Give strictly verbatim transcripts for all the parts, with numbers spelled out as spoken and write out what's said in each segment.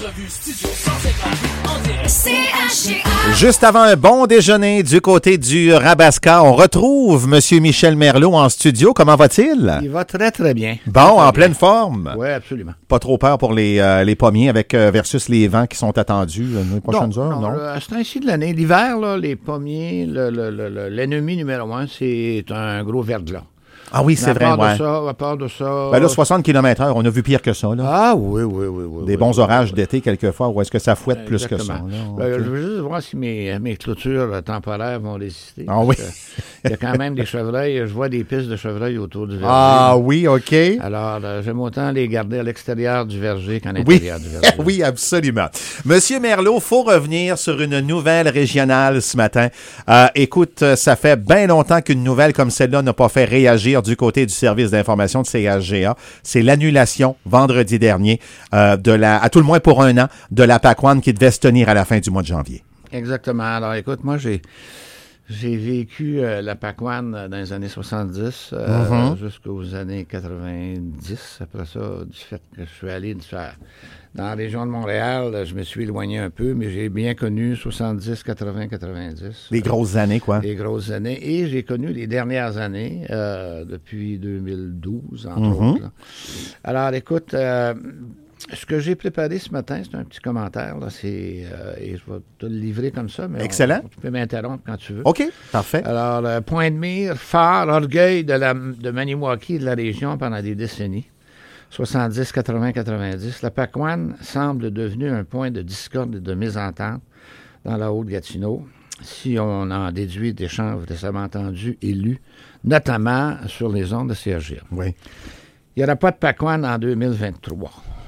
Entrevue studio cent cinquante-huit en direct. C H G A. Juste avant un bon déjeuner du côté du Rabasca, on retrouve M. Michel Merlot en studio. Comment va-t-il? Il va très, très bien. Bon, très en bien. pleine forme. Oui, absolument. Pas trop peur pour les, euh, les pommiers avec euh, versus les vents qui sont attendus euh, dans les prochaines non, heures, non? non? Le, c'est ainsi de l'année. L'hiver, là, les pommiers, le, le, le, le, l'ennemi numéro un, c'est un gros verglas. Ah oui, c'est à vrai, part ouais. de ça, à part de ça... Ben là, soixante kilomètres heure, on a vu pire que ça, là. Ah oui, oui, oui. oui Des oui, bons oui, orages oui. d'été, quelquefois, ou est-ce que ça fouette plus que ça? Exactement. Là? Ben, OK. je veux juste voir si mes, mes clôtures temporaires vont résister. Ah oui. Il y a quand même des chevreuils. Je vois des pistes de chevreuils autour du verger. Ah oui, OK. Alors, euh, j'aime autant les garder à l'extérieur du verger qu'à Oui, l'intérieur du verger. oui, absolument. Monsieur Merlot, faut revenir sur une nouvelle régionale ce matin. Euh, écoute, ça fait bien longtemps qu'une nouvelle comme celle-là n'a pas fait réagir du côté du service d'information de C H G A. C'est l'annulation, vendredi dernier, euh, de la, à tout le moins pour un an, de la PAC-One qui devait se tenir à la fin du mois de janvier. Exactement. Alors, écoute, moi, j'ai... J'ai vécu euh, la PAC-One dans les années soixante-dix euh, Mm-hmm. jusqu'aux années quatre-vingt-dix. Après ça, du fait que je suis allé de faire- dans la région de Montréal, je me suis éloigné un peu, mais j'ai bien connu soixante-dix, quatre-vingts, quatre-vingt-dix. Les grosses années, quoi. Les grosses années. Et j'ai connu les dernières années, euh, depuis deux mille douze, entre Mm-hmm. autres. là. Alors, écoute, euh, ce que j'ai préparé ce matin, c'est un petit commentaire. Là, c'est, euh, et je vais te le livrer comme ça. Mais Excellent. on- tu peux m'interrompre quand tu veux. OK, parfait. Alors, euh, point de mire, phare, orgueil de, la, de Maniwaki et de la région pendant des décennies, soixante-dix, quatre-vingts, quatre-vingt-dix, la PAC-One semble devenue un point de discorde et de mésentente dans la Haute-Gatineau, si on en déduit des chances récemment entendus et lus, notamment sur les ondes de C H G A. Oui. Il n'y aura pas de PAC-One en deux mille vingt-trois.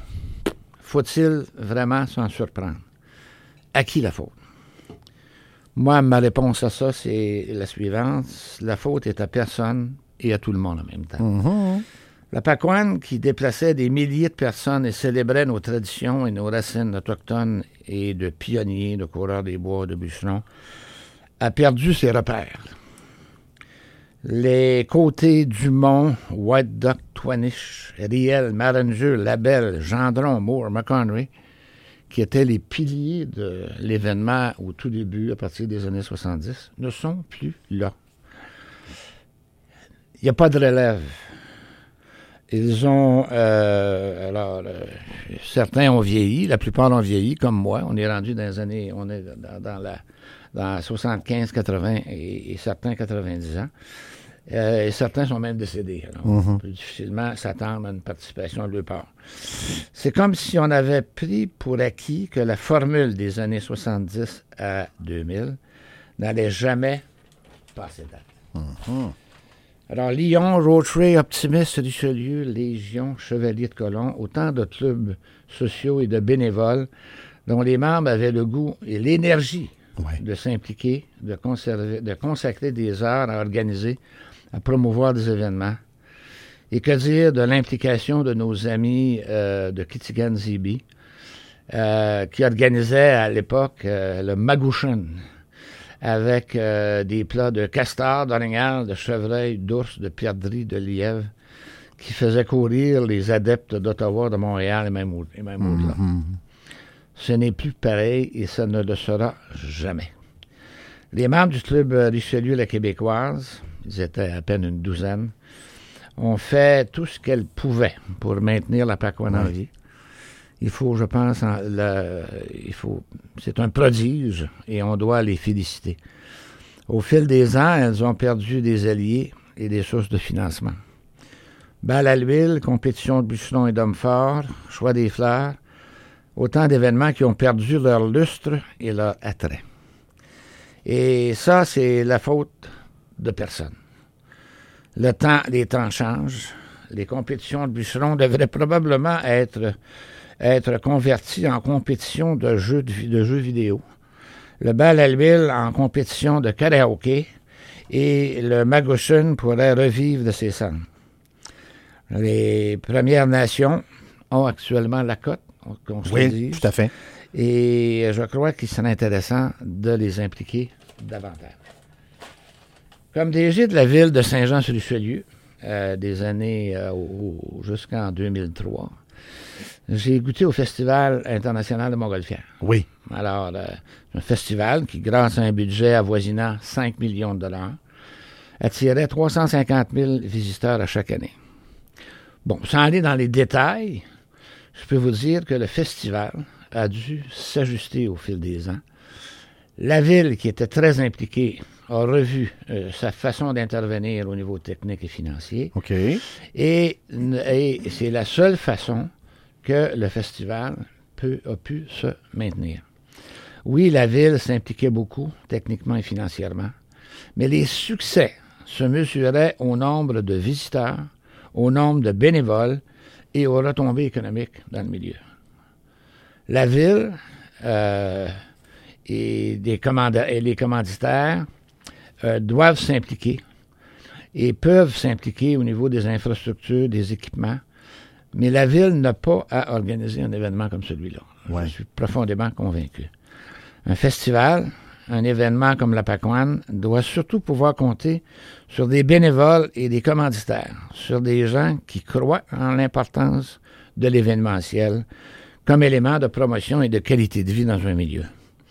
Faut-il vraiment s'en surprendre? À qui la faute? Moi, ma réponse à ça, c'est la suivante. La faute est à personne et à tout le monde en même temps. Mm-hmm. La PAC-One, qui déplaçait des milliers de personnes et célébrait nos traditions et nos racines autochtones et de pionniers, de coureurs des bois, de bûcherons, a perdu ses repères. Les côtés Dumont, White Duck, Twanish, Riel, Maringer, Labelle, Gendron, Moore, McConry, qui étaient les piliers de l'événement au tout début, à partir des années soixante-dix, ne sont plus là. Il n'y a pas de relève. Ils ont... Euh, alors, euh, certains ont vieilli, la plupart ont vieilli, comme moi. On est rendu dans les années... On est dans, dans la... dans soixante-quinze, quatre-vingts et, et certains quatre-vingt-dix ans. Euh, et certains sont même décédés. Alors, Mm-hmm. on peut difficilement s'attendre à une participation de leur part. C'est comme si on avait pris pour acquis que la formule des années soixante-dix à deux mille n'allait jamais passer date. Mm-hmm. Alors, Lyon, Rotary, Optimiste, Richelieu, Légion, Chevalier de Colomb, autant de clubs sociaux et de bénévoles dont les membres avaient le goût et l'énergie Ouais. de s'impliquer, de, conserver, de consacrer des heures à organiser, à promouvoir des événements. Et que dire de l'implication de nos amis euh, de Kitigan-Zibi, euh, qui organisaient à l'époque euh, le Magouchen, avec euh, des plats de castor, d'orignal, de chevreuil, d'ours, de perdrix, de lièvre, qui faisaient courir les adeptes d'Ottawa, de Montréal et même, au, et même au-delà. Ce n'est plus pareil et ça ne le sera jamais. Les membres du club Richelieu la Québécoise, ils étaient à peine une douzaine, ont fait tout ce qu'elles pouvaient pour maintenir la PAC-One en vie. Il faut, je pense, en, le, il faut, c'est un prodige et on doit les féliciter. Au fil des ans, elles ont perdu des alliés et des sources de financement. Bal à l'huile, compétition de bûcherons et d'hommes forts, choix des fleurs, autant d'événements qui ont perdu leur lustre et leur attrait. Et ça, c'est la faute de personne. Le temps, les temps changent. Les compétitions de bûcherons devraient probablement être, être converties en compétition de jeux, de, de jeux vidéo. Le bal à l'huile en compétition de karaoké et le Magouchen pourrait revivre de ses scènes. Les Premières Nations ont actuellement la cote, qu'on se Oui, le dise. tout à fait. Et je crois qu'il serait intéressant de les impliquer davantage. Comme D G de la ville de Saint-Jean-sur-Richelieu, euh, des années euh, au- jusqu'en deux mille trois, j'ai goûté au Festival international de Montgolfière. Oui. Alors, euh, un festival qui, grâce à un budget avoisinant cinq millions de dollars, attirait trois cent cinquante mille visiteurs à chaque année. Bon, sans aller dans les détails, je peux vous dire que le festival a dû s'ajuster au fil des ans. La ville, qui était très impliquée, a revu euh, sa façon d'intervenir au niveau technique et financier. OK. Et, et c'est la seule façon que le festival peut, a pu se maintenir. Oui, la ville s'impliquait beaucoup, techniquement et financièrement, mais les succès se mesuraient au nombre de visiteurs, au nombre de bénévoles et aux retombées économiques dans le milieu. La ville euh, et, des commanda- et les commanditaires euh, doivent s'impliquer et peuvent s'impliquer au niveau des infrastructures, des équipements, mais la ville n'a pas à organiser un événement comme celui-là. Ouais. Je suis profondément convaincu. Un festival, un événement comme la Pacoane doit surtout pouvoir compter sur des bénévoles et des commanditaires, sur des gens qui croient en l'importance de l'événementiel comme élément de promotion et de qualité de vie dans un milieu.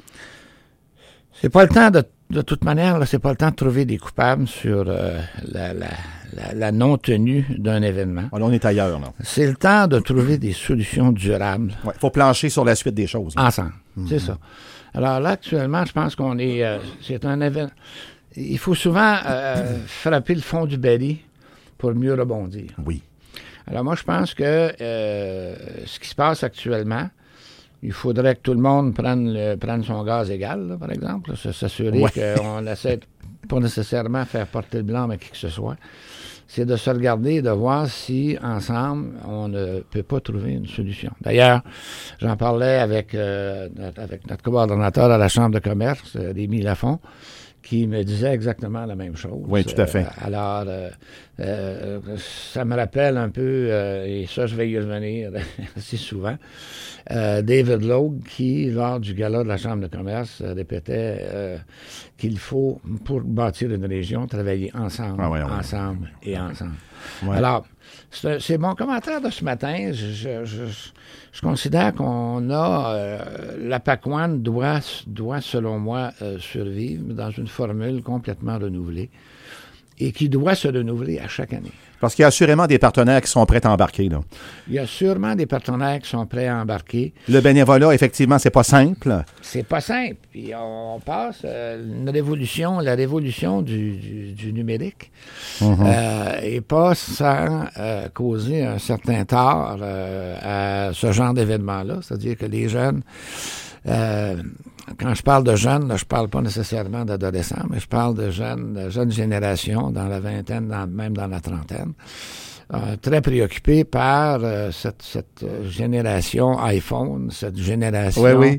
C'est pas le temps de, de toute manière, là, c'est pas le temps de trouver des coupables sur euh, la, la, la, la non-tenue d'un événement. Alors, on est ailleurs, là. C'est le temps de trouver des solutions durables. Il ouais, faut plancher sur la suite des choses. Là. Ensemble, mm-hmm. C'est ça. Alors là, actuellement, je pense qu'on est... Euh, c'est un événement... Il faut souvent euh, frapper le fond du baril pour mieux rebondir. Oui. Alors moi, je pense que euh, ce qui se passe actuellement, il faudrait que tout le monde prenne, le, prenne son gaz égal, là, par exemple. Là, s'assurer ouais. qu'on essaie de pas nécessairement faire porter le blanc à qui que ce soit. C'est de se regarder et de voir si, ensemble, on ne peut pas trouver une solution. D'ailleurs, j'en parlais avec, euh, notre, avec notre coordonnateur à la Chambre de commerce, euh, Rémi Lafont, qui me disait exactement la même chose. Oui, tout à fait. Euh, alors, euh, euh, ça me rappelle un peu, euh, et ça, je vais y revenir assez souvent, euh, David Logue, qui, lors du gala de la Chambre de commerce, euh, répétait euh, qu'il faut, pour bâtir une région, travailler ensemble, ah ouais, ouais, ensemble ouais. et ensemble. Ouais. Alors, c'est, c'est mon commentaire de ce matin. Je, je, je, je considère qu'on a... Euh, la Pacoane doit, doit, selon moi, euh, survivre dans une formule complètement renouvelée et qui doit se renouveler à chaque année. Parce qu'il y a assurément des partenaires qui sont prêts à embarquer, là. Il y a sûrement des partenaires qui sont prêts à embarquer. Le bénévolat, effectivement, c'est pas simple. C'est pas simple. Puis on passe euh, une révolution, la révolution du, du, du numérique, mm-hmm. euh, et pas sans euh, causer un certain tort euh, à ce genre d'événement-là. C'est-à-dire que les jeunes... Euh, quand je parle de jeunes, là, je parle pas nécessairement d'adolescents, mais je parle de jeunes, de jeunes générations, dans la vingtaine, dans, même dans la trentaine, euh, très préoccupés par euh, cette, cette génération iPhone, cette génération oui, oui.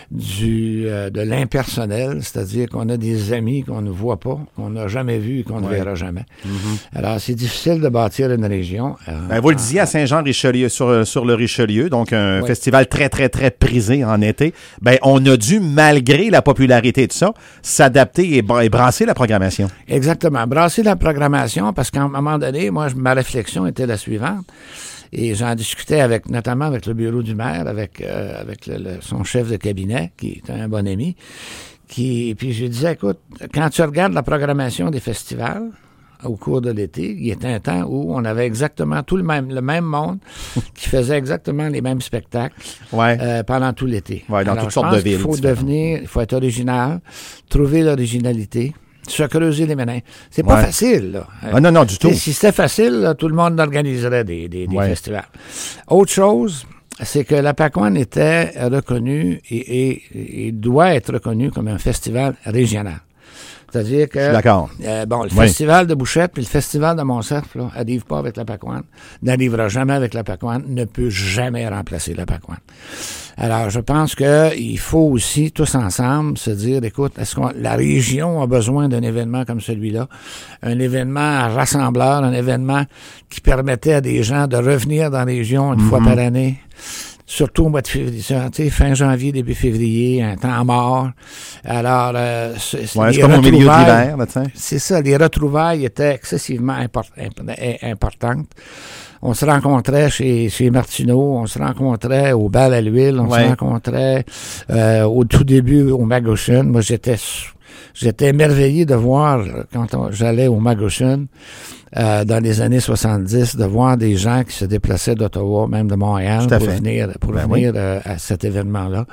du euh, de l'impersonnel, c'est-à-dire qu'on a des amis qu'on ne voit pas, qu'on n'a jamais vus et qu'on oui. ne verra jamais. Mm-hmm. Alors, c'est difficile de bâtir une région. Euh, ben, vous le disiez, à Saint-Jean-Richelieu, sur, sur le Richelieu, donc un oui. festival très, très, très prisé en été, ben, on a dû, malgré la popularité de ça, s'adapter et, et brasser la programmation. Exactement. Brasser la programmation, parce qu'à un moment donné, moi, ma réflexion était la suivante, et j'en discutais avec, notamment avec le bureau du maire, avec, euh, avec le, le, son chef de cabinet, qui est un bon ami, qui, puis je lui disais, écoute, quand tu regardes la programmation des festivals, au cours de l'été, il y était un temps où on avait exactement tout le même, le même monde qui faisait exactement les mêmes spectacles ouais. euh, pendant tout l'été. Ouais, dans Alors, toutes sortes de villes. Il faut devenir, il faut être original, trouver l'originalité, se creuser les méninges. C'est pas ouais. facile, là. Ah, non, non, du tout. Et si c'était facile, là, tout le monde organiserait des, des, des ouais. festivals. Autre chose, c'est que la Pacoane était reconnue et, et, et doit être reconnue comme un festival régional. C'est-à-dire que, d'accord. Euh, bon, le oui. festival de Bouchette puis le festival de Montcerf, là, n'arrive pas avec la Pacoane, n'arrivera jamais avec la Pacoane, ne peut jamais remplacer la Pacoane. Alors, je pense que il faut aussi, tous ensemble, se dire, écoute, est-ce que la région a besoin d'un événement comme celui-là? Un événement rassembleur, un événement qui permettait à des gens de revenir dans la région une mm-hmm. fois par année, surtout au mois de février, tu sais, fin janvier, début février, un temps mort. Alors, euh, c'est, ouais, c'est comme au milieu de l'hiver, là, tiens. C'est ça, les retrouvailles étaient excessivement import, importantes. On se rencontrait chez, chez Martineau, on se rencontrait au bal à l'huile, on ouais. se rencontrait euh, au tout début au Magoshen. Moi, j'étais j'étais émerveillé de voir, quand on, j'allais au Magoshen, euh, dans les années soixante-dix, de voir des gens qui se déplaçaient d'Ottawa, même de Montréal, pour fait. venir, pour ben venir oui. euh, à cet événement-là.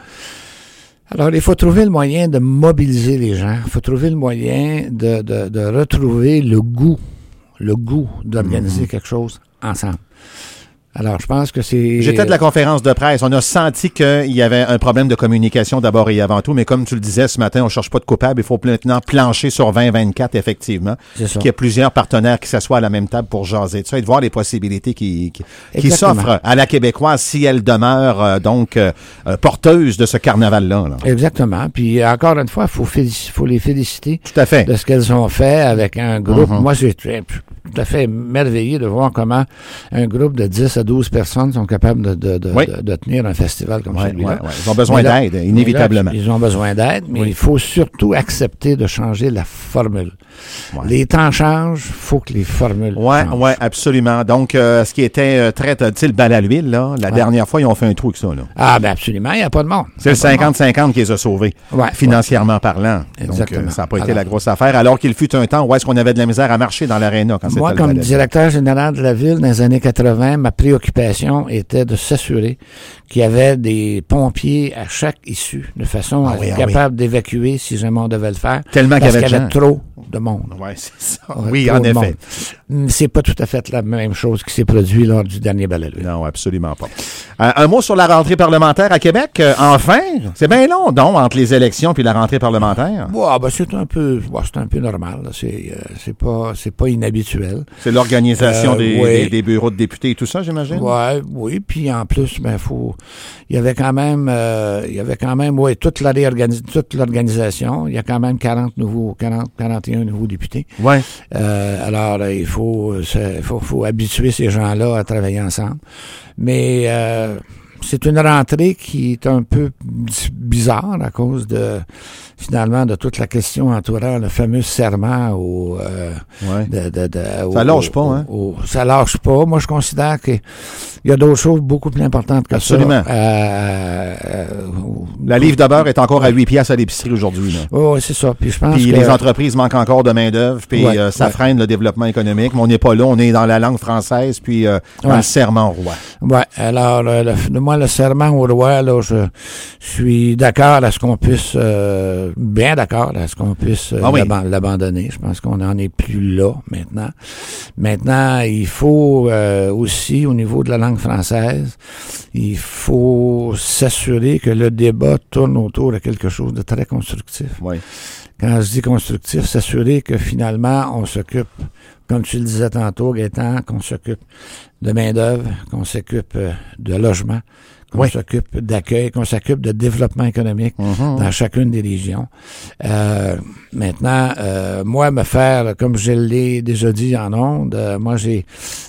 Alors, il faut trouver le moyen de mobiliser les gens. Il faut trouver le moyen de, de, de retrouver le goût, le goût d'organiser mm-hmm. quelque chose ensemble. Alors, je pense que c'est... J'étais de la conférence de presse. On a senti qu'il y avait un problème de communication d'abord et avant tout, mais comme tu le disais ce matin, on ne cherche pas de coupable. Il faut maintenant plancher sur vingt vingt-quatre, effectivement. C'est ça. Qu'il y ait plusieurs partenaires qui s'assoient à la même table pour jaser de ça et de voir les possibilités qui, qui, qui s'offrent à la Québécoise si elle demeure euh, donc euh, porteuse de ce carnaval-là. Là. Exactement. Puis, encore une fois, il faut, félic- faut les féliciter tout à fait. de ce qu'elles ont fait avec un groupe. Mm-hmm. Moi, j'ai tout à fait émerveillé de voir comment un groupe de dix à douze personnes sont capables de, de, de, oui. de, de tenir un festival comme oui, celui-là. Oui, oui. Ils ont besoin là, d'aide, inévitablement. Là, ils ont besoin d'aide, mais oui. il faut surtout accepter de changer la formule. Ouais. Les temps changent, il faut que les formules Oui, changent. Oui, absolument. Donc, euh, ce qui était euh, très, tu sais, le bal à l'huile, là, la ouais. dernière fois, ils ont fait un trou avec ça. Là. Ah, bien absolument, il n'y a pas de monde. C'est le cinquante cinquante qui les a sauvés, ouais, financièrement ouais. parlant. Exactement. Donc, euh, ça n'a pas alors, été la grosse affaire, alors qu'il fut un temps où est-ce qu'on avait de la misère à marcher dans l'aréna quand c'était moi, le comme ballet. Directeur général de la ville dans les années quatre-vingt, ma préoccupation était de s'assurer qu'il y avait des pompiers à chaque issue, de façon ah à oui, être ah capable oui. d'évacuer si jamais on devait le faire. Tellement qu'il y avait, qu'il y avait trop de monde. Oui, c'est ça. Oui, en effet. Monde. C'est pas tout à fait la même chose qui s'est produit lors du dernier ballet. Non, absolument pas. Euh, un mot sur la rentrée parlementaire à Québec. Euh, enfin, c'est bien long, donc, entre les élections puis la rentrée parlementaire. Ouais, ben c'est un peu, ouais, c'est un peu normal. Là. C'est, euh, c'est pas, c'est pas inhabituel. C'est l'organisation euh, des, ouais. des, des bureaux de députés et tout ça, j'imagine. Ouais, oui. Puis en plus, ben faut, il y avait quand même, euh, il y avait quand même, ouais, toute la réorganisation, toute l'organisation. Il y a quand même quarante nouveaux, quarante, quarante et un nouveaux députés. Ouais. Euh, alors il faut, il faut, faut habituer ces gens-là à travailler ensemble. Mais euh, c'est une rentrée qui est un peu bizarre à cause de finalement de toute la question entourant le fameux serment au, euh, ouais. de, de, de, au, ça lâche pas, hein? Au, au, ça lâche pas. Moi, je considère que il y a d'autres choses beaucoup plus importantes que Absolument. ça. Euh, euh, la livre de beurre est encore à huit piastres à l'épicerie aujourd'hui. Là. Oui, ouais, c'est ça. Puis je pense puis que les entreprises manquent encore de main-d'œuvre, puis ouais, euh, ça ouais. freine le développement économique. Mais on n'est pas là, on est dans la langue française, puis euh, dans ouais. le serment au roi. Oui, alors, euh, le, moi, le serment au roi, là, je, je suis d'accord à ce qu'on puisse, euh, bien d'accord à ce qu'on puisse euh, ah oui. l'ab- l'abandonner. Je pense qu'on n'en est plus là maintenant. Maintenant, il faut euh, aussi, au niveau de la langue française, il faut s'assurer que le débat tourne autour de quelque chose de très constructif. Oui. Quand je dis constructif, s'assurer que finalement, on s'occupe, comme tu le disais tantôt, Gaétan, qu'on s'occupe de main-d'œuvre, qu'on s'occupe de logement, qu'on oui. s'occupe d'accueil, qu'on s'occupe de développement économique mm-hmm. dans chacune des régions. Euh, maintenant, euh, moi, me faire, comme je l'ai déjà dit en ondes, euh, moi, j'ai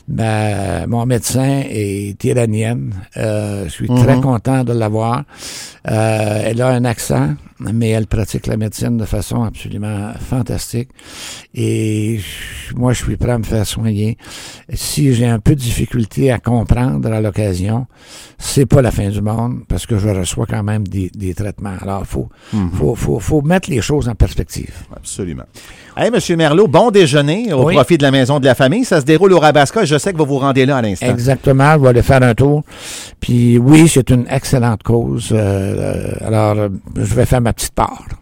ma, mon médecin est iranienne. Euh, je suis mm-hmm. très content de l'avoir. Euh, elle a un accent, mais elle pratique la médecine de façon absolument fantastique. Et je, moi, je suis prêt à me faire soigner. Si j'ai un peu de difficulté à comprendre à l'occasion, c'est pas la fin du monde, parce que je reçois quand même des, des traitements. Alors, faut, mm-hmm. faut, faut, faut mettre les choses en perspective. Absolument. Hey, M. Merleau, bon déjeuner au oui. profit de la Maison de la Famille. Ça se déroule au Rabasca. Je sais que vous vous rendez là à l'instant. Exactement. Je vais aller faire un tour. Puis oui, c'est une excellente cause. Euh, alors, je vais faire ma petite part.